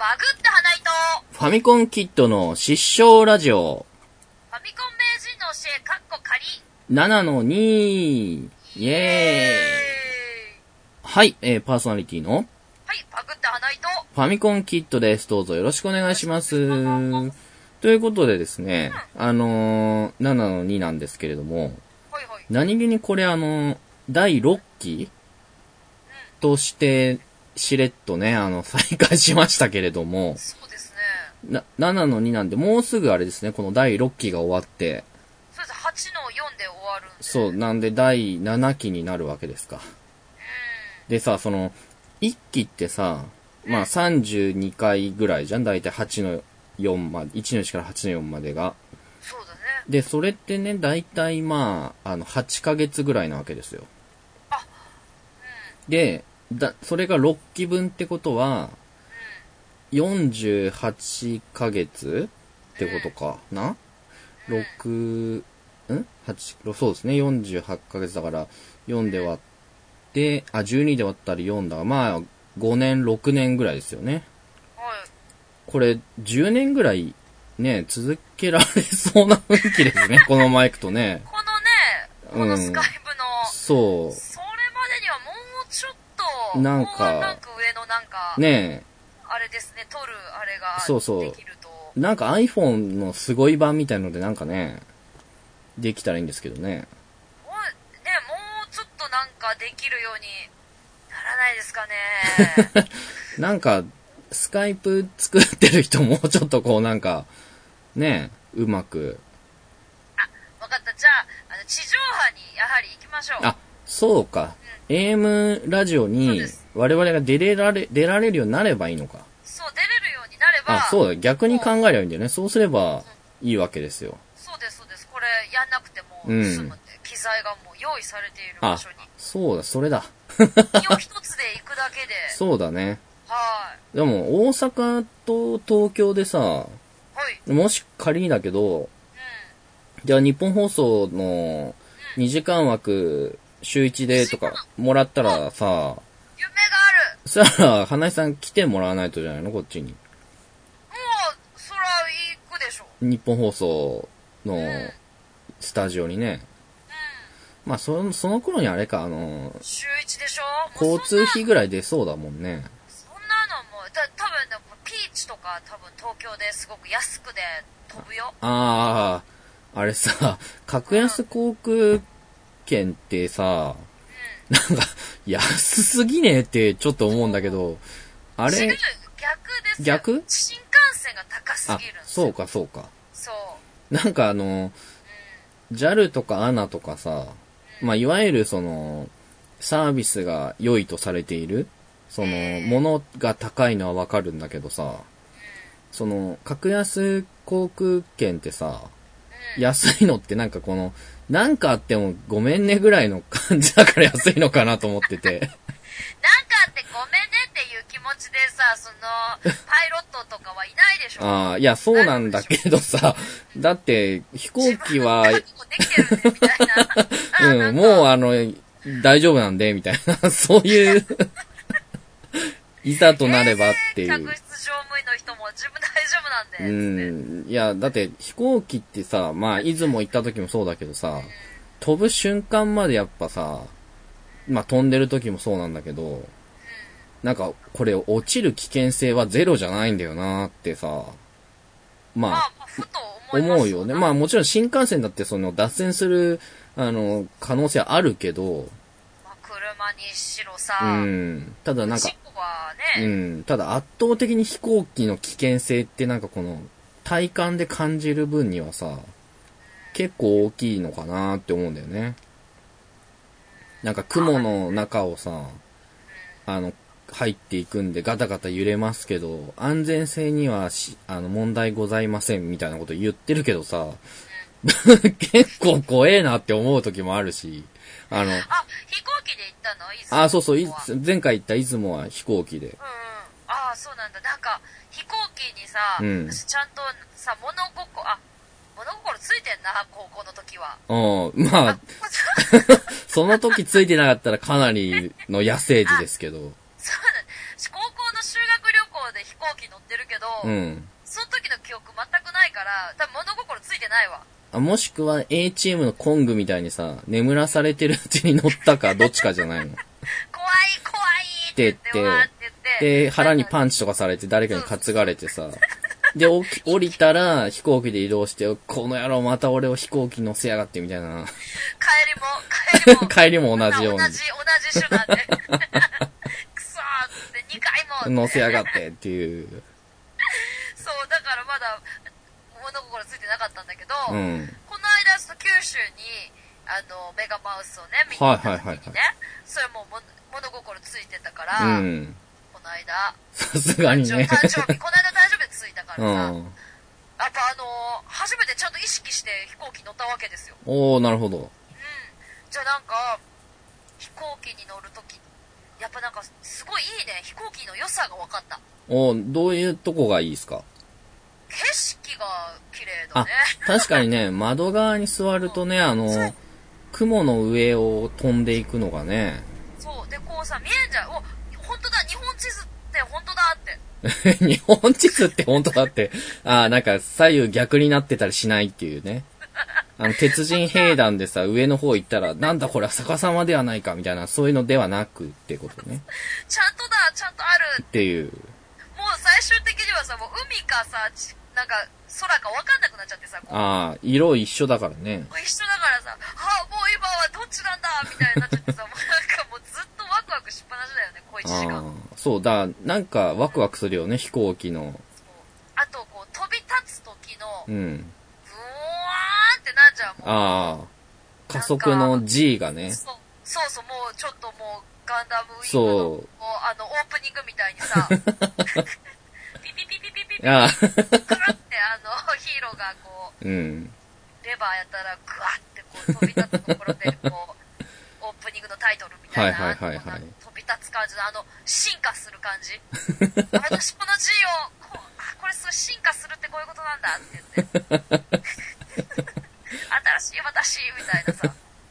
バグって花糸ファミコンキットの失笑ラジオファミコン名人の教えかっこ仮 7の2イエーイはい、パーソナリティのはいバグって花糸ファミコンキットです。どうぞよろしくお願いします。ということでですね、7の2なんですけれども、 はいはい、 何気にこれ第6期としてしれっとね、再開しましたけれども、 そうですね。 7の2なんで、もうすぐあれですね、この第6期が終わって、 そうです、8の4で終わるんで。 そう、なんで第7期になるわけですか。でさ、その、1期ってさ、まあ32回ぐらいじゃん、だいたい8の4まで、1の1から8の4までが。 そうだね。 で、それってね、だいたいまあ、8ヶ月ぐらいなわけですよ。で、それが6期分ってことは、48ヶ月ってことかな、6、8、そうですね、48ヶ月だから、4で割って、12で割ったら4だから、まあ、5年、6年ぐらいですよね。 はい。 これ、10年ぐらい、ね、続けられそうな雰囲気ですね、このままいくとね。 このスカイプの、 そう。 それまでにはもうちょっと、 なんか、 もうランク上のなんか、 ねあれですね、撮るあれがそうそうできると。 なんか iPhone のすごい版みたいのでなんかね、できたらいいんですけどね。 もうちょっとなんかできるようにならないですかね。 なんか、スカイプ作ってる人もうちょっとこうなんか、ね、うまく。 わかった。じゃあ、地上波にやはり行きましょう。 そうか。AM ラジオに我々が出られるようになればいいのか。 そう、出れるようになれば。 そうだ。逆に考えればいいんだよね。そうすればいいわけですよ。 そうです、そうです。これやんなくても済むんで、機材がもう用意されている場所に。 そうだ、それだ。 身を一つで行くだけで。 そうだね。 はい。 でも、大阪と東京でさ、 はい。 もし仮にだけど、じゃあ日本放送の2時間枠週1でとかもらったらさ、 夢がある。 そしたら、花井さん来てもらわないとじゃないのこっちに。 もう、そら行くでしょ。 日本放送のスタジオにね。まあ、その頃にあれか、 週1でしょ。 交通費ぐらい出そうだもんね。 そんなのも多分ね、ピーチとか多分東京ですごく安くで飛ぶよ。 あれさ、格安航空券ってさ、なんか、安すぎねえってちょっと思うんだけど、あれ逆ですよ。 逆新幹線が高すぎるんですそうよ。 かそうか。 そう。 なんかJAL とか ANA とかさ、まあ、いわゆるその、サービスが良いとされている、その、ものが高いのはわかるんだけどさ、その、格安航空券ってさ、安いのってなんかこの、なんかあってもごめんねぐらいの感じだから安いのかなと思ってて。 なんかあってごめんねっていう気持ちでさ、パイロットとかはいないでしょ。 いや、そうなんだけどさ、だって飛行機は、 できてるね、みたいな。 もう大丈夫なんで、みたいな、そういう、いざとなればっていう。 客室乗務員の人も自分大丈夫なんで。 いや、だって飛行機ってさ、まあ、出雲行った時もそうだけどさ、飛ぶ瞬間までやっぱさ、まあ、飛んでる時もそうなんだけど、なんか、これ落ちる危険性はゼロじゃないんだよなってさ、まあ、 ふと思うよね。まあ、もちろん新幹線だってその脱線する、可能性はあるけど、 車にしろさ、 ただなんか、 事故はね、 ただ圧倒的に飛行機の危険性ってなんかこの、体感で感じる分にはさ、結構大きいのかなって思うんだよね。なんか雲の中をさ、入っていくんでガタガタ揺れますけど、安全性には問題ございませんみたいなこと言ってるけどさ、結構怖えなって思う時もあるし、 飛行機で行ったの？出雲？ そう、前回行った出雲は飛行機で。 そうなんだ。なんか、飛行機にさ、私ちゃんとさ、物心ついてんな、高校の時は。 まあ、その時ついてなかったらかなりの野生児ですけど。 そうなんだ。高校の修学旅行で飛行機乗ってるけど、 うん。 その時の記憶全くないから、多分物心ついてないわ。 もしくは A チームのコングみたいにさ、眠らされてるうちに乗ったかどっちかじゃないの。 怖いって言って、 で、腹にパンチとかされて誰かに担がれてさ、で、降りたら飛行機で移動して、この野郎また俺を飛行機乗せやがってみたいな。帰りも同じように。 同じ手段で。くそーって2回も。 乗せやがってっていう。 そう、だからまだ物心ついてなかったんだけど、 うん、 この間九州にメガマウスをね見に行った時にね、それも物心ついてたから、 うん、 この間さすがにねこの間誕生日ついたからさ、やっぱ初めてちゃんと意識して飛行機乗ったわけですよ。 おー、なるほど。うん。 じゃあなんか飛行機に乗るときやっぱなんかすごいいいね、飛行機の良さが分かった。 どういうとこがいいですか？ 景色が綺麗だね。 確かにね、窓側に座るとね、雲の上を飛んでいくのがね。 そう。で、こうさ、見えんじゃん。お、本当だ、日本地図って本当だって。 日本地図って本当だって。なんか左右逆になってたりしないっていうね。鉄人兵団でさ、上の方行ったら、なんだこれは逆さまではないかみたいな、そういうのではなくってことね。 ちゃんとだ、ちゃんとあるっていう。 もう最終的にはさ、もう海かさ、なんか空か分かんなくなっちゃってさ、 色一緒だからね。 一緒だからさ、もう今はどっちなんだみたいになっちゃってさ、もうなんかもうずっとワクワクしっぱなしだよね、小1時間。 そうだ、なんかワクワクするよね、飛行機の。 あとこう飛び立つ時の、 うん。 ブワーンってなんじゃん、もう。 加速の G がね。 そう、もうちょっともうガンダムウィングの、 そう。 オープニングみたいにさ、ピピピピピピピピ、グワってヒーローがこう、レバーやったらグワってこう飛び立つところで、こう、オープニングのタイトルみたいな、飛び立つ感じの、進化する感じ。私この G を、これすごい進化するってこういうことなんだって言って。新しい私みたいなさ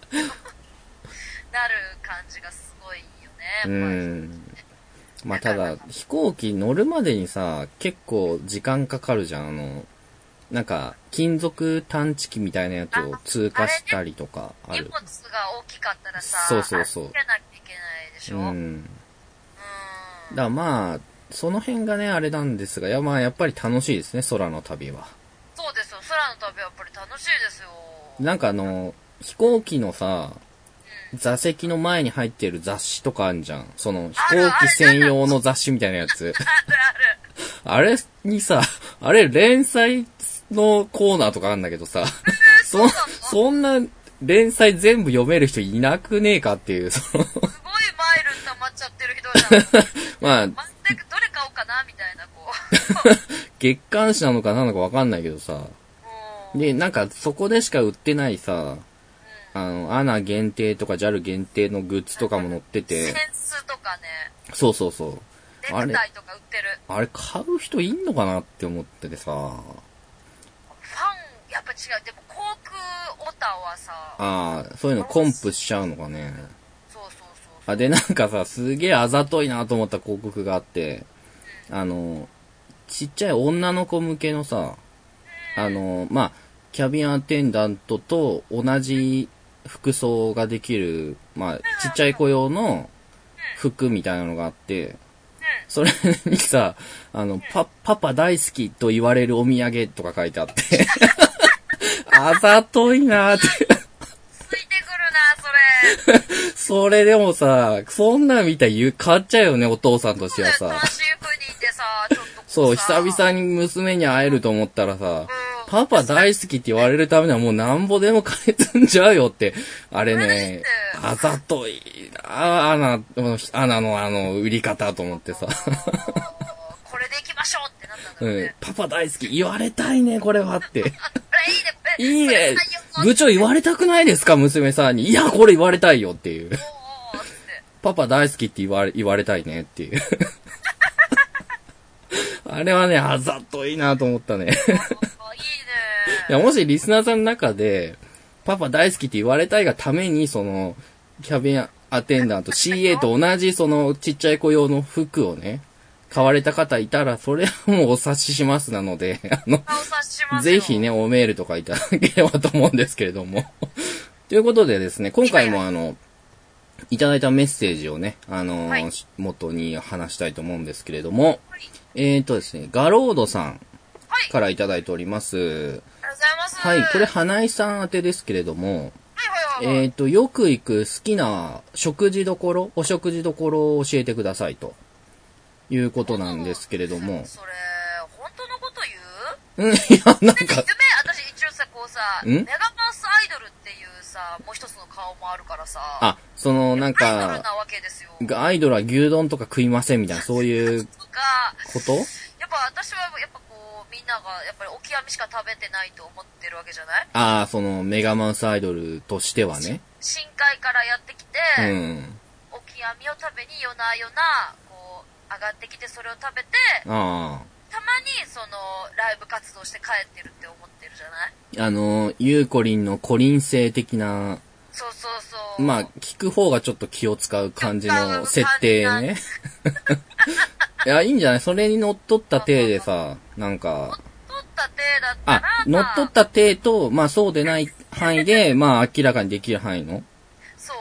なる感じがすごいよね。 まあただ飛行機乗るまでにさ結構時間かかるじゃん。なんか金属探知機みたいなやつを通過したりとかある。 荷物が大きかったらさ、 そうつけなきゃいけないでしょ。 だからまあその辺がねあれなんですが、やっぱり楽しいですね、空の旅は。 そうですよ、空の旅はやっぱり楽しいですよ。 なんか飛行機のさ、座席の前に入ってる雑誌とかあんじゃん。その飛行機専用の雑誌みたいなやつ。あれにさ、連載のコーナーとかあんだけどさ、そんな連載全部読める人いなくねえかっていう。 すごいマイル溜まっちゃってる人じゃん。 まあ、 どれ買おうかなみたいな、こう。 月刊誌なのか何なのかわかんないけどさ。で、なんかそこでしか売ってないさ、ANA 限定とか JAL 限定のグッズとかも載ってて。 センスとかね。 そう。 ネクタイとか売ってる。 あれ買う人いんのかなって思っててさ。ファン、 やっぱ違う。でも航空オタはさ。 そういうのコンプしちゃうのかね。 そう。 で、なんかさ、すげえあざといなと思った広告があって、ちっちゃい女の子向けのさ、まあ、キャビンアテンダントと同じ服装ができる、まあ、ちっちゃい子用の服みたいなのがあって、それにさ、パパ大好きと言われるお土産とか書いてあって、あざといなーって。 ついてくるな、それ。 それでもさ、そんなん見たら買っちゃうよね、お父さんとしてはさ。 単身赴任でさ、ちょっとそう、久々に娘に会えると思ったらさ、パパ大好きって言われるためにはもうなんぼでも金積んじゃうよって。あれね、あざといな、アナの売り方と思ってさ。 これで行きましょうってなったんだよね。 パパ大好き、言われたいね、これはって。 いいね。 部長言われたくないですか、娘さんに。いや、これ言われたいよっていう。パパ大好きって言われたいねっていう。あれはね、あざといなと思ったね。いいね。いや、もしリスナーさんの中で、パパ大好きって言われたいがために、キャビンアテンダント CA と同じちっちゃい子用の服をね、 買われた方いたら、それはもうお察ししますなので、 お察ししますぜひね、おメールとかいただければと思うんですけれども。ということでですね、今回もいただいたメッセージをね、はい、元に話したいと思うんですけれども、はい、ですね、ガロードさんからいただいております。 ありがとうございます。 はい、これ、花井さん宛てですけれども、よく行く好きな食事どころ、お食事どころを教えてくださいということなんですけれども。 それ、本当のこと言う？ いや、なんか。 私一応さ、こうさ、メガマウスアイドルっていうさ、もう一つの顔もあるからさ。 あ、なんか、 アイドルなわけですよ。 アイドルは牛丼とか食いませんみたいな、そういうことやっぱ私は、やっぱこう、みんなが、やっぱりオキアミしか食べてないと思ってるわけじゃない？ ああ、メガマウスアイドルとしてはね。 深海からやってきて、オキアミを食べに夜なこう、上がってきてそれを食べて、たまにライブ活動して帰ってるって思ってるじゃない？ ゆうこりんのコリン性的な、 そう。 まあ、聞く方がちょっと気を使う感じの設定ね。いや、いいんじゃない？それに乗っ取った体でさ、なんか。 乗っ取った体だったら。 乗っ取った体と、まあそうでない範囲で、まあ明らかにできる範囲の。 そう？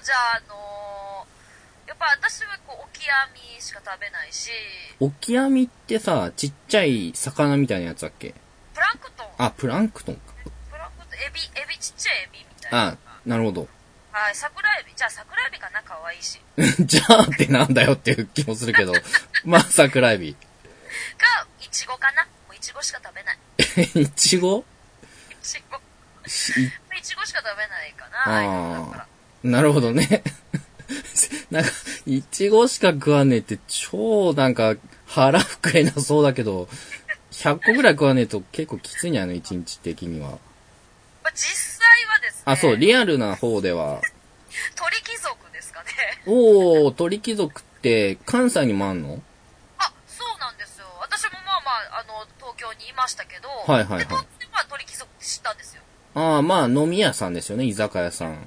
じゃあやっぱ私はこう、オキアミしか食べないし。 オキアミってさ、ちっちゃい魚みたいなやつだっけ？ プランクトン。 あ、プランクトンか。 プランクトン、エビちっちゃいエビみたいな。 なるほど。 はい、桜エビ。じゃあ桜エビかな？可愛いし。 じゃあってなんだよっていう気もするけど。まあ、桜エビ。 か、イチゴかな？もうイチゴしか食べない。 イチゴイチゴしか食べないかな。 なるほどね。なんか、イチゴしか食わねえって超なんか腹膨れなそうだけど、100個ぐらい食わねえと結構きついんじゃないの？1日的には。 実際はですね。 あ、そう、リアルな方では。 鳥貴族ですかね。 おー、鳥貴族って関西にもあんの？ あ、そうなんですよ。私も東京にいましたけど、 はい。 で、鳥貴族って知ったんですよ。 まあ、飲み屋さんですよね、居酒屋さん。280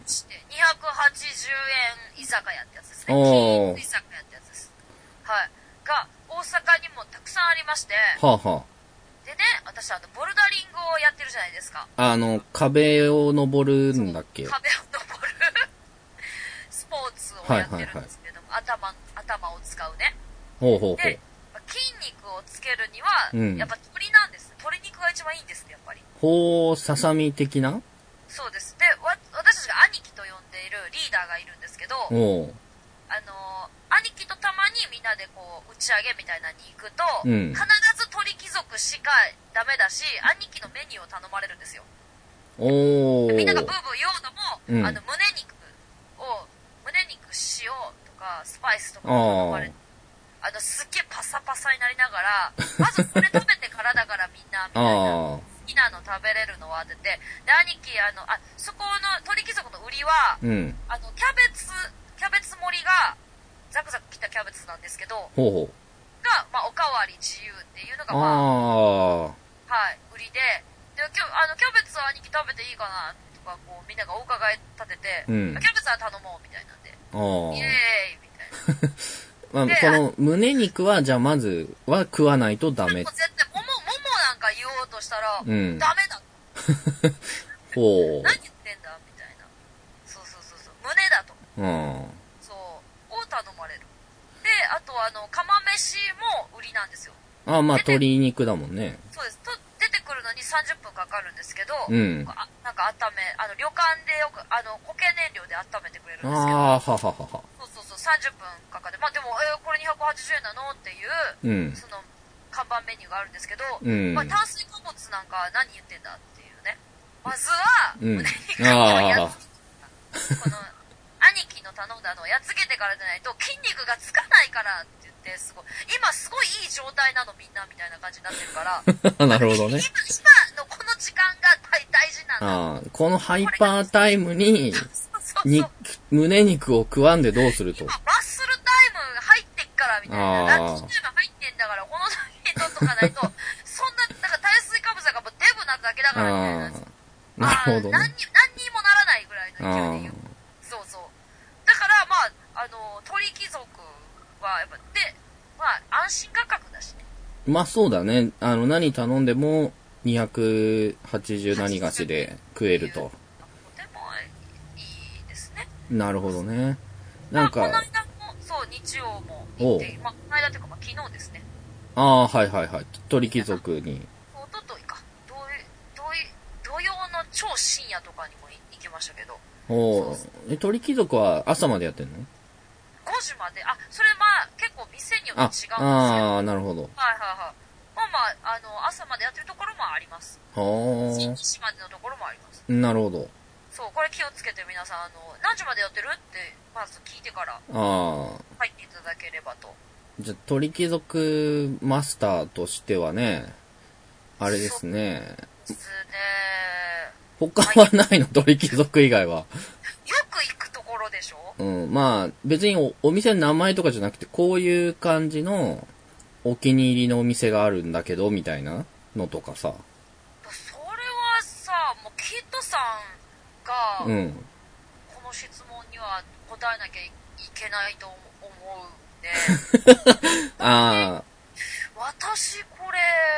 円居酒屋ってやつですね。金居酒屋ってやつです。はい。が、大阪にもたくさんありまして。 はあ。 でね、私ボルダリングをやってるじゃないですか。 壁を登るんだっけ？ 壁を登るスポーツをやってるんですけども、頭を使うね。 ほう。 で、筋肉をつけるには、やっぱ鶏なんです。鶏肉が一番いいんですね、やっぱり。 ほう、ささみ的な？ そうです。で、私たちが兄貴と呼んでいるリーダーがいるんですけど、兄貴とたまにみんなでこう、打ち上げみたいなのに行くと、必ず鳥貴族しかダメだし、兄貴のメニューを頼まれるんですよ。みんながブーブー言おうのも、胸肉、塩とかスパイスとか頼まれて、すっげえパサパサになりながら、まずこれ食べてからだからみんな、みたいな。好きなの食べれるのはってて、で、兄貴、そこの鳥貴族の売りは、キャベツ盛りが、ザクザク切ったキャベツなんですけど、が、まあ、おかわり自由っていうのが、はい、売りで、で、キャベツは兄貴食べていいかなとか、こう、みんながお伺い立てて、キャベツは頼もうみたいなんで、イエーイみたいな。 まあ、この胸肉は、じゃあまずは食わないとダメ。 絶対、ももなんか言おうとしたら、ダメだ。 ほう。 何言ってんだみたいな。そう。胸だと。そう。を頼まれる。で、あと釜飯も売りなんですよ。 まあ、鶏肉だもんね。 そうです。出てくるのに30分かかるんですけど、なんか旅館でよく、固形燃料で温めてくれるんですけど、そう、30分かかって、まあでも、これ280円なのっていう、看板メニューがあるんですけど、まあ炭水化物なんか何言ってんだっていうね。まずは、胸肉をやっつけこの、兄貴の頼んだのをやっつけてからじゃないと筋肉がつかないからって言って、今すごいいい状態なのみんなみたいな感じになってるから。 なるほどね。 今のこの時間が大事なんだ。 このハイパータイムに、胸肉を食わんでどうすると。 今マッスルタイム入ってっからみたいな。ランチタイム入ってんだから、この時に取っとかないと、そんな、なんか炭水化物がデブなだけだからみたいな。 なるほど、ね。 何にもならないぐらいの勢いで言う。そう。だから、まあ、鳥貴族は、やっぱ、で、まあ、安心価格だしね。 まあそうだね。何頼んでも280何菓子で食えると。 とてもいいですね。 なるほどね。なんか、 この間も、そう、日曜も行って、この間というか、昨日ですね。 ああ、はいはいはい。鳥貴族に。 おとといか。土曜の超深夜とかにも行きましたけど。 おー。鳥貴族は朝までやってんの？ 5時まで。それ結構店によって違うんですよ。 ああ、なるほど。 はいはいはい。朝までやってるところもあります。 はあ。 1時までのところもあります。 なるほど。 そう、これ気をつけて皆さん、何時までやってるって、まず聞いてから、入っていただければと。 じゃあ、鳥貴族マスターとしてはね、あれですね。 ですね。 他はないの、鳥貴族以外は。 よく行くところでしょ？ まあ、別にお店の名前とかじゃなくて、こういう感じのお気に入りのお店があるんだけど、みたいなのとかさ。 それはさ、もうキッドさんが、この質問には答えなきゃいけないと思うんで。 ああ。 私、これ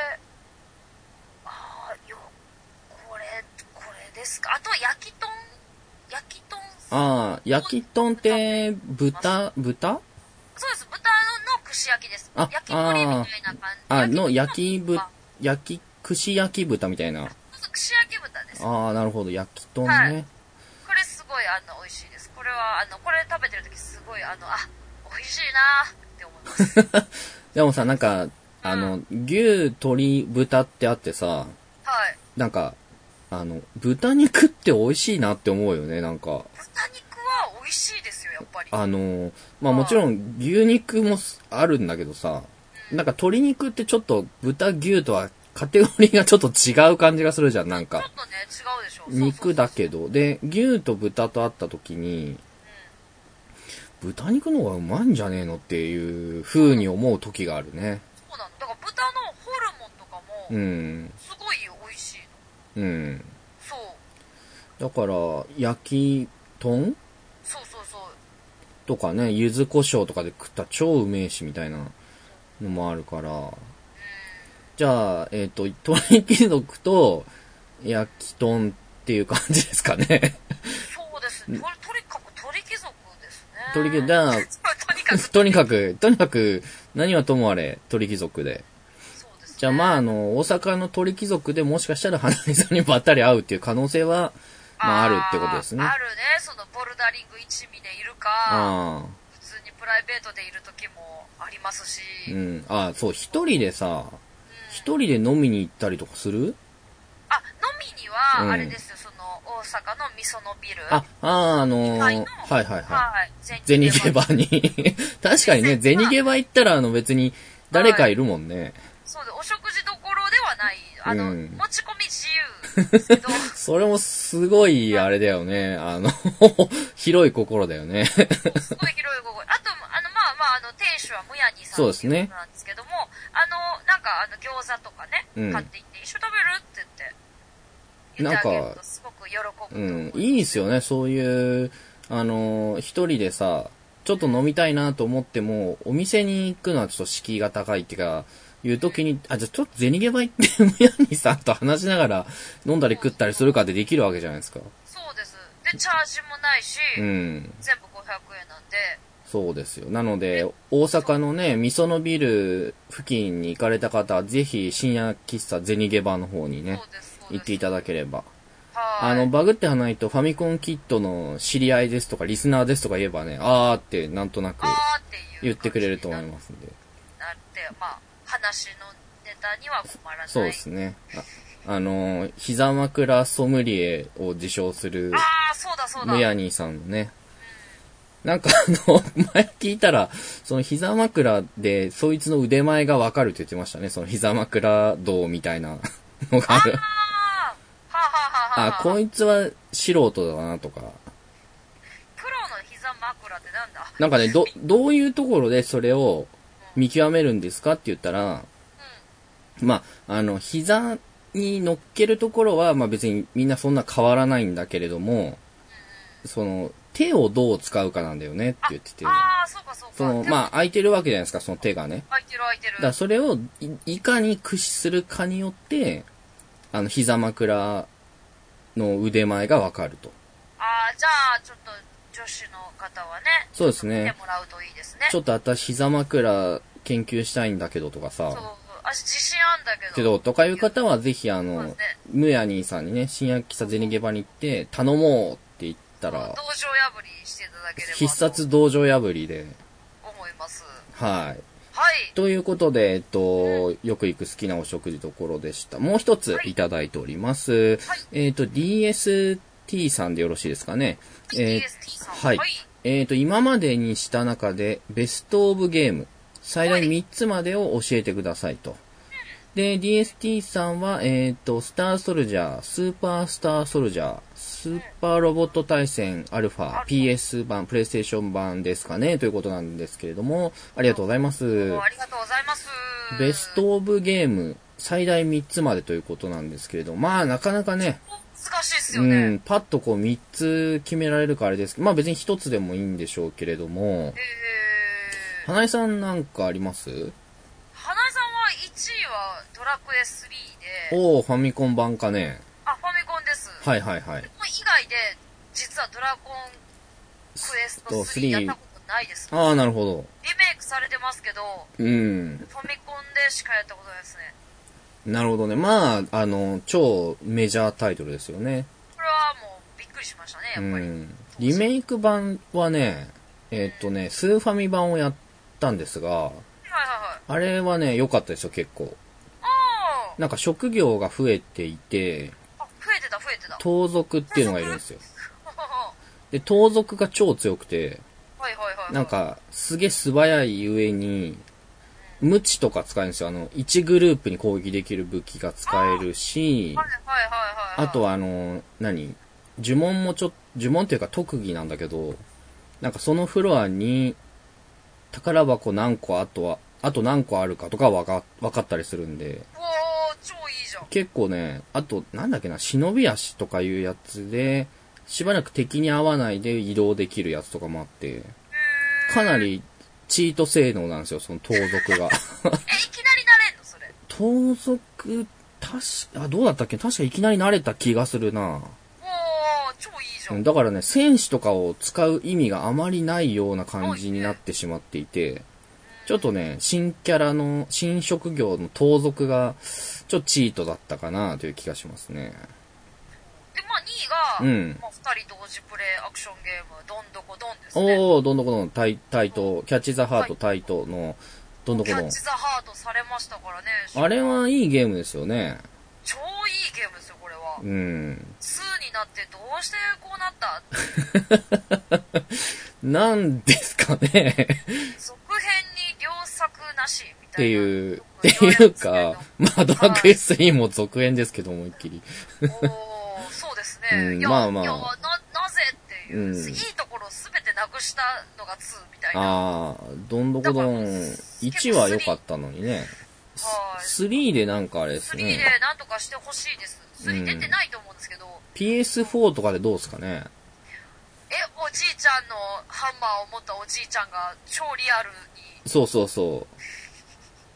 ですか。あと、焼き豚ああ、焼き豚って豚そうです。豚の串焼きです。焼き鳥みたいな感じ。串焼き豚みたいな。 串焼き豚です。 ああ、なるほど。焼き豚ね。 はい。これすごい、美味しいです。これは、これ食べてるときすごい、美味しいなって思います。 でもさ、なんか、牛、鶏、豚ってあってさ、はい。なんか、豚肉って美味しいなって思うよね、なんか。豚肉は美味しいですよ、やっぱり。 まあもちろん牛肉もあるんだけどさ、なんか鶏肉ってちょっと豚牛とはカテゴリーがちょっと違う感じがするじゃん、なんか。 ちょっとね、違うでしょ。 肉だけど。で、牛と豚と会った時に、豚肉の方がうまいんじゃねえのっていう風に思う時があるね。 そうなの。だから豚のホルモンとかも、すごい美味しいの。そう。 だから、焼き豚？ そうとかね、柚子胡椒とかで食ったら超うめえしみたいなのもあるから。じゃあ、鳥貴族と焼き豚っていう感じですかね。 そうですね。とにかく鳥貴族ですね。 とにかく、何はともあれ、鳥貴族で。 そうですね。 じゃあまあ大阪の鳥貴族でもしかしたら花見さんにばったり会うっていう可能性は、まああるってことですね。 あるね。そのボルダリング一味でいるか、普通にプライベートでいる時もありますし。 そう、一人でさ、一人で飲みに行ったりとかする？ 飲みには、あれですよ、大阪の味噌のビル。 はい。ゼニゲバに。確かにね、ゼニゲバ行ったら別に誰かいるもんね。 そうで、お食事どころではない。持ち込み自由ですけど。 それもすごい、あれだよね。広い心だよね。 すごい広い心。あと、店主はむやにさんっていうことなんですけども、なんか、餃子とかね、買っていって、一緒食べるって言ってあげるとすごく喜ぶと思う。 いいですよね、そういう、一人でさ、ちょっと飲みたいなと思っても、お店に行くのはちょっと敷居が高いっていうか、いう時に、じゃあちょっとゼニゲバ行って、むやにさんと話しながら飲んだり食ったりするかってできるわけじゃないですか。 そうです。で、チャージもないし、全部500円なんで。 そうですよ。なので、大阪のね、味噌のビル付近に行かれた方は、ぜひ深夜喫茶ゼニゲバの方にね、行っていただければ。バグってはないとファミコンキットの知り合いですとかリスナーですとか言えばね、あーってなんとなく言ってくれると思いますんで。 話のネタには困らない。 そうですね。膝枕ソムリエを自称する、むやにさんのね。なんか前聞いたら、その膝枕でそいつの腕前がわかるって言ってましたね。その膝枕道みたいなのがある。こいつは素人だなとか。プロの膝枕ってなんだ？ なんかね、どういうところでそれを見極めるんですかって言ったら、膝に乗っけるところは、別にみんなそんな変わらないんだけれども、 手をどう使うかなんだよねって言ってて。 そうかそうか。 まあ、空いてるわけじゃないですか、その手がね。 空いてる。 だからそれをいかに駆使するかによって、膝枕の腕前がわかると。 じゃあ、ちょっと、女子の方はね。 そうですね。 見てもらうといいですね。 ちょっと私、膝枕研究したいんだけどとかさ。 そう。自信あんだけど。とかいう方は、ぜひムヤニーさんにね、新薬喫茶ゼニゲバに行って、頼もうって言ったら、 道場破りしていただければ。 必殺道場破りで。 思います。 はい。 はい。 ということで、よく行く好きなお食事ところでした。もう一ついただいております。はい、DST さんでよろしいですかね。 DST さん。 はい。今までにした中で、ベストオブゲーム、最大3つまでを教えてくださいと。で、DST さんは、スターソルジャー、スーパースターソルジャー、スーパーロボット対戦アルファ、PS 版、プレイステーション版ですかね、ということなんですけれども、ありがとうございます。 ありがとうございます。 ベストオブゲーム、最大3つまでということなんですけれど、まあ、なかなかね、 難しいですよね。 パッとこう3つ決められるからあれですけど、まあ別に1つでもいいんでしょうけれども、花井さんなんかあります？ 花井さんは1位はドラクエ3で。 ファミコン版かね。 ファミコンです。 はい。以外で、実はドラゴンクエスト3やったことないです。 なるほど。 リメイクされてますけど、ファミコンでしかやったことないですね。 なるほどね。まあ、超メジャータイトルですよね。 これはもうびっくりしましたね、やっぱり。 リメイク版はね、スーファミ版をやったんですが、あれはね、良かったですよ、結構。なんか職業が増えていて、 増えてた。 盗賊っていうのがいるんですよ。で、盗賊が超強くて、なんか、すげえ素早い上に、無知とか使えるんですよ。1グループに攻撃できる武器が使えるし、あとは呪文っていうか特技なんだけど、なんかそのフロアに、宝箱何個あと何個あるかとか分かったりするんで。 超いいじゃん。 結構ね、あと、なんだっけな、忍び足とかいうやつで、しばらく敵に合わないで移動できるやつとかもあって、かなりチート性能なんですよ、その盗賊が。 いきなりなれんのそれ。 盗賊、どうだったっけ？確かいきなり慣れた気がするな。 超いいじゃん。 だからね、戦士とかを使う意味があまりないような感じになってしまっていて、ちょっとね、新職業の盗賊が、ちょっとチートだったかなという気がしますね。 で、2位が、2人同時プレイアクションゲーム、どんどこどんですね。 どんどこどん、タイト、キャッチザハート、タイトの、どんどこどん。 キャッチザハートされましたからね。 あれはいいゲームですよね。 超いいゲームですよ、これは。2 になってどうしてこうなったなんですかね。 続編に良作なしみたいな。 いっていうか、まあ、ドラクエ3も続編ですけど、思いっきり。 そうですね。 まあ。 なぜっていう、いいところすべてなくしたのが2みたいな。 どんどこどん、1は良かったのにね。3でなんかあれですね。 3でなんとかしてほしいです。3出てないと思うんですけど。 PS4 とかでどうですかね。 おじいちゃんのハンマーを持ったおじいちゃんが超リアルに。 そう。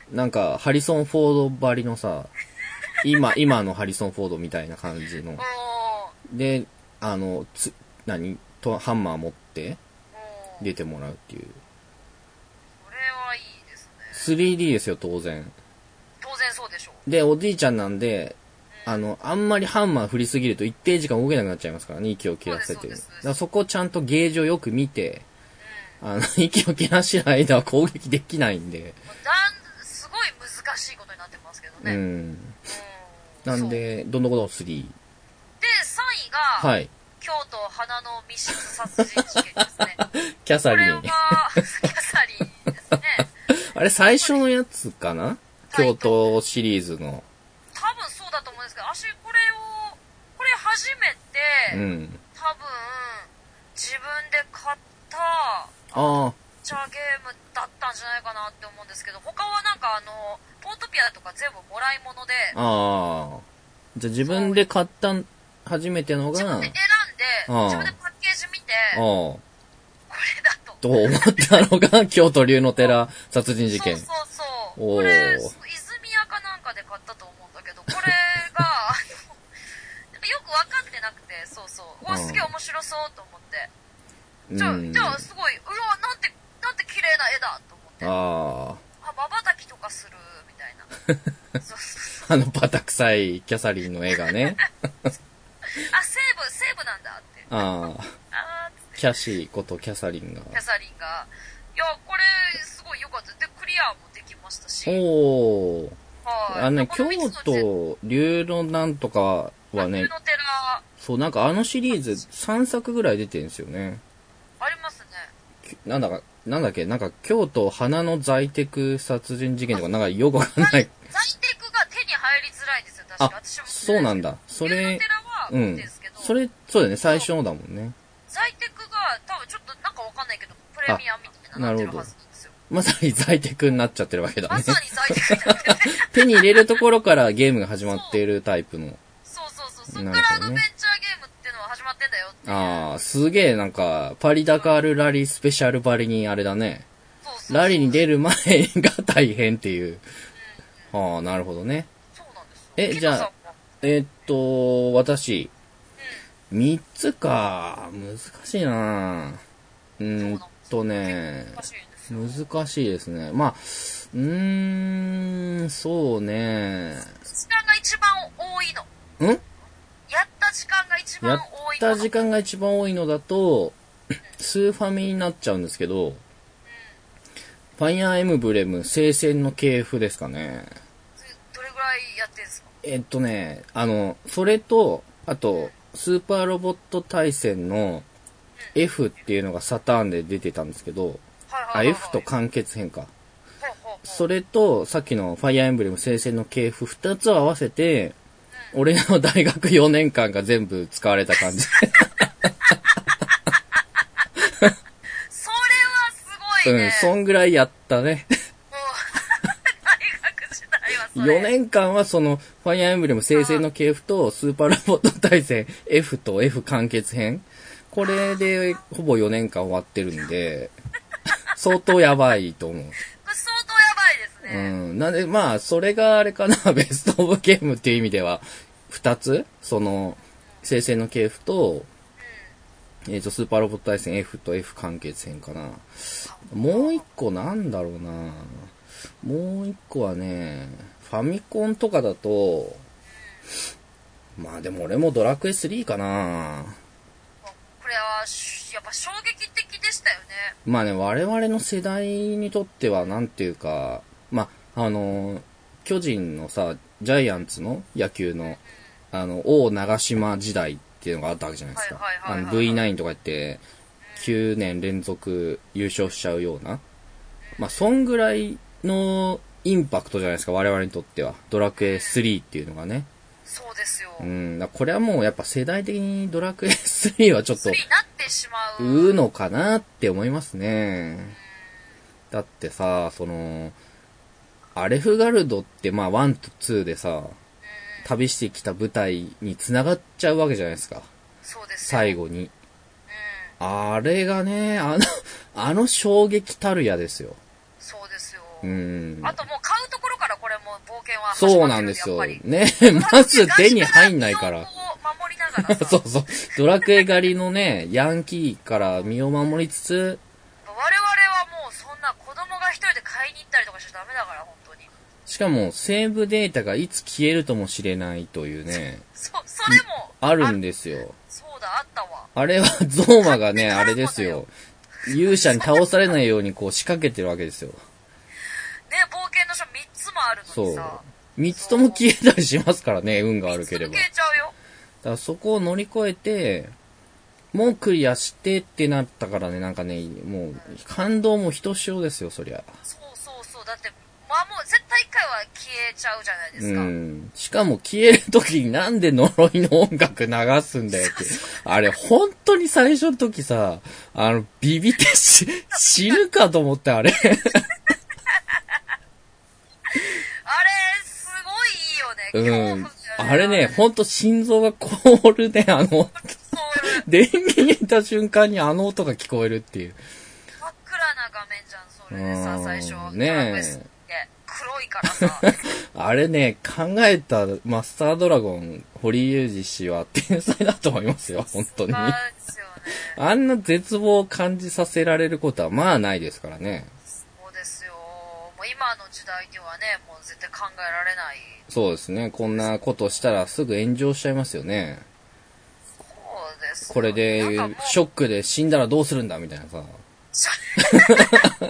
なんか、ハリソン・フォードばりのさ、今のハリソン・フォードみたいな感じの。で、ハンマー持って出てもらうっていう。 これはいいですね。 3D ですよ、当然そうでしょう。 で、おじいちゃんなんで、あんまりハンマー振りすぎると一定時間動けなくなっちゃいますからね、息を切らせて。だからそこをちゃんとゲージをよく見て、息を切らしてる間は攻撃できないんで。 すごい難しいことになってますけどね。 なんで、どんどこどん3。で、 3位が、京都花の密室殺人事件ですね。 キャサリン。 これは、キャサリンですね。 あれ最初のやつかな？京都シリーズの。 多分そうだと思うんですけど、これ初めて、多分、自分で買ったチャーゲームだったんじゃないかなって思うんですけど、他はなんかポートピアとか全部もらい物で。 じゃあ自分で買った初めてのが。 自分で選んで、自分でパッケージ見て、 これだと。 と思ったのが、京都龍の寺殺人事件。 そうそうそう。これ、泉屋かなんかで買ったと思うんだけど、これが、よくわかってなくて、そうそう。すげえ面白そうと思って。じゃあ、すごい、うわ、なんて綺麗な絵だと思って。瞬きとかする、みたいな。そうそうそう。 バタ臭いキャサリンの絵がね。 西部なんだって。 キャシーことキャサリンが。 いや、これ、すごい良かった。で、クリアもできましたし。 京都、龍のなんとかはね、 龍の寺。 そう、なんかシリーズ3作ぐらい出てるんですよね。 ありますね。 なんだっけ、なんか京都花の在宅殺人事件とかなんかよくわかんない。 在宅が手に入りづらいんですよ、確か。私もそうなんだ。それ、 龍の寺は持ってるんですけど。 そうだよね、最初のだもんね。 在宅が多分ちょっとなんかわかんないけど、プレミアみたいなってるはずなんですよ。 まさに在宅になっちゃってるわけだね。 まさに在宅になってる。 手に入れるところからゲームが始まっているタイプの。 そう。そっからアドベンチャーゲームっていうのは始まってんだよって。 すげえなんか、パリダカールラリースペシャルバリにあれだね。ラリーに出る前が大変っていう。なるほどね。 そうなんですよ。 じゃあ、私。3つか。難しいな難しいですね。まあ、そうね。 時間が一番多いの。やった時間が一番多いの。 やった時間が一番多いのだと、スーファミになっちゃうんですけど、ファイアーエムブレム聖戦の系譜ですかね。 どれぐらいやってんすか？ それと、あと、スーパーロボット対戦の F っていうのがサターンで出てたんですけど、F と完結編か。それと、さっきのファイアーエンブレム聖戦の系譜2つを合わせて、俺の大学4年間が全部使われた感じ。 それはすごいね。 そんぐらいやったね。 大学時代はそれ。4年間はその、ファイアーエンブレム聖戦の系譜と、スーパーロボット対戦 F と F 完結編。これで、ほぼ4年間終わってるんで、相当やばいと思う。 これ相当やばいですね。 なんで、まあ、それがあれかな、ベストオブゲームっていう意味では、2つその、聖戦の系譜と、スーパーロボット対戦 F と F 完結編かな。もう一個なんだろうな。もう一個はね、ファミコンとかだと、まあでも俺もドラクエ3かな。 これは、やっぱ衝撃的でしたよね。 まあね、我々の世代にとっては、なんていうか、まあ、巨人のさ、ジャイアンツの野球の、王長島時代っていうのがあったわけじゃないですか。V9 とか言って、9年連続優勝しちゃうような。まあ、そんぐらいのインパクトじゃないですか、我々にとっては。ドラクエ3っていうのがね。 そうですよ。 これはもうやっぱ世代的にドラクエ3はちょっと、 3になってしまうのかなって思いますね。だってさ、アレフガルドってまあ1と2でさ、旅してきた舞台に繋がっちゃうわけじゃないですか。 そうですよ。 最後に。あれがね、あの衝撃たるやですよ。 そうですよ。 あともう買うところからこれも冒険はそうなんですよ。ね、まず手に入んないから。 守りながらさそう。ドラクエ狩りのね、ヤンキーから身を守りつつ、 我々はもうそんな子供が一人で買いに行ったりとかしちゃダメだから、本当に。 しかも、セーブデータがいつ消えるともしれないというね。 それも。 あるんですよ。 そうだ、あったわ。 あれは、ゾーマがね、あれですよ。勇者に倒されないようにこう仕掛けてるわけですよ。 ね、冒険の書3つもあるのにさ。 そう。3つとも消えたりしますからね、運が悪ければ。 消えちゃうよ。 だからそこを乗り越えて、もうクリアしてってなったからね、なんかね、もう、感動もひとしおですよ、そりゃ。 そう。だって、まあもう絶対1回は消えちゃうじゃないですか。 しかも消えるときになんで呪いの音楽流すんだよって。あれ、本当に最初の時さ、ビビって死ぬかと思って、あれ。 あれ、すごいいいよね。 あれね、ほんと心臓が凍るね、 凍る。 電源入れた瞬間にあの音が聞こえるっていう。 真っ暗な画面じゃん、それでさ、最初。 ねえ。黒いからさ。 あれね、考えたマスタードラゴン、堀裕二氏は天才だと思いますよ、本当に。 そうですよね。 あんな絶望を感じさせられることはまあないですからね。 そうですよ。もう今の時代ではね、もう絶対考えられない。 そうですね。こんなことしたらすぐ炎上しちゃいますよね。 そうですよ。 これで、ショックで死んだらどうするんだみたいなさ。 ショックで死んだらどう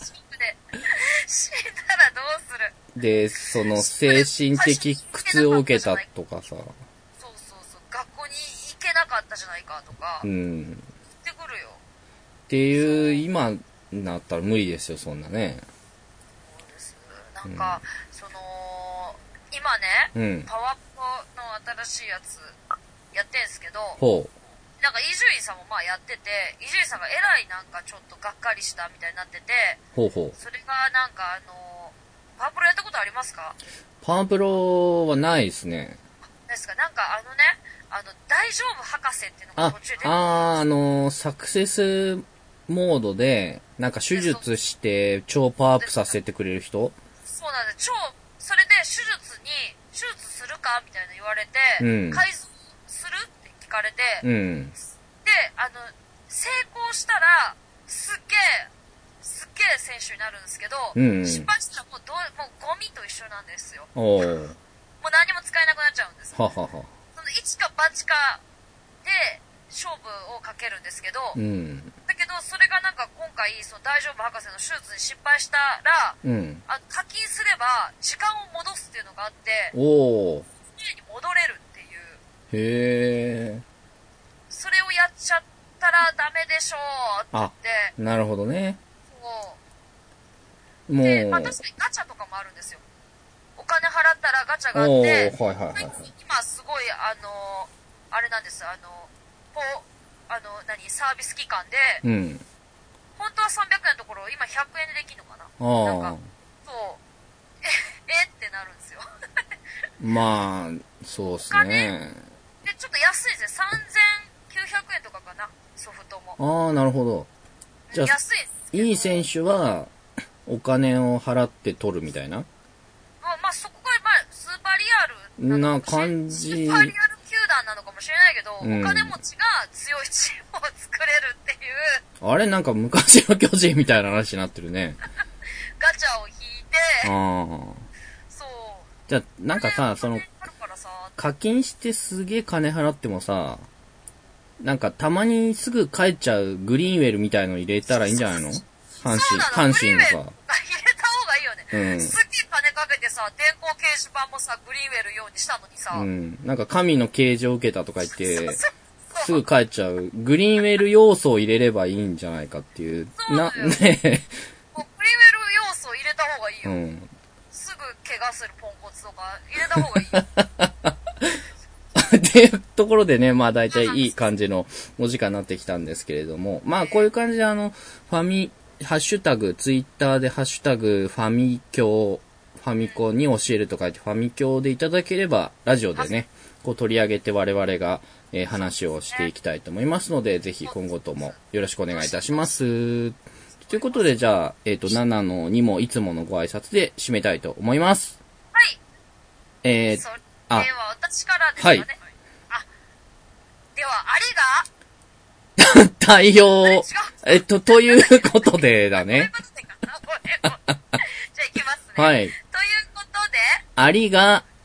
する。 で、その精神的苦痛を受けたとかさ。そうそうそう。学校に行けなかったじゃないかとか。 うん。 言ってくるよ。 っていう、今になったら無理ですよ、そんなね。 そうです。なんか、今ね、パワポの新しいやつやってんすけど、なんか伊集院さんもまあやってて、伊集院さんがえらいなんかちょっとがっかりしたみたいになってて、それがなんかパワプロやったことありますか？ パワプロはないですね。 ですか？なんか大丈夫博士っていうのが途中で。 サクセスモードで、なんか手術して超パワーアップさせてくれる人？ そうなんです。それで手術するかみたいな言われて、改造するって聞かれて、で、成功したら、すっげえ選手になるんですけど、失敗したらもうゴミと一緒なんですよ。もう何も使えなくなっちゃうんです。その一か八かで勝負をかけるんですけど、だけどそれがなんか今回その大丈夫博士の手術に失敗したら、課金すれば時間を戻すっていうのがあって、家に戻れるっていう。 へー。 それをやっちゃったらダメでしょうって言って。 なるほどね。 そう。で、まあ確かにガチャとかもあるんですよ。お金払ったらガチャがあって、今すごいあれなんです。サービス期間で、本当は300円のところ今100円でできるのかな。なんか、そう、ってなるんですよ。 まあ、そうっすね。 で、ちょっと安いですね。3900円とかかな、ソフトも。 なるほど。じゃあ、安いいい選手は、お金を払って取るみたいな？ まあ、そこが、スーパーリアルな感じ。 スーパーリアル球団なのかもしれないけど、お金持ちが強いチームを作れるっていう。 あれなんか昔の巨人みたいな話になってるね。 ガチャを引いて、そう。 じゃあ、なんかさ、課金してすげえ金払ってもさ、なんかたまにすぐ帰っちゃうグリーンウェルみたいの入れたらいいんじゃないの？阪神のさ。 入れた方がいいよね。すっげえ金かけてさ、電光掲示板もさ、グリーンウェル用にしたのにさ。 なんか神の啓示を受けたとか言って、すぐ帰っちゃう。グリーンウェル要素を入れればいいんじゃないかっていう。ねもうグリーンウェル要素入れた方がいいよ。すぐ怪我するポンコツとか入れた方がいいよ。 っていうところでね、まあ大体いい感じのお時間になってきたんですけれども、まあこういう感じでハッシュタグ、ツイッターでハッシュタグ、ファミコに教えると書いてファミ教でいただければ、ラジオでね、こう取り上げて我々が、話をしていきたいと思いますので、ぜひ今後ともよろしくお願いいたします。ということで、じゃあ、7の2もいつものご挨拶で締めたいと思います。 はい。それは私からですかね。はい。では、ありが対応。ということでだね。 じゃあ行きますね。 はい。 ということで、 ありが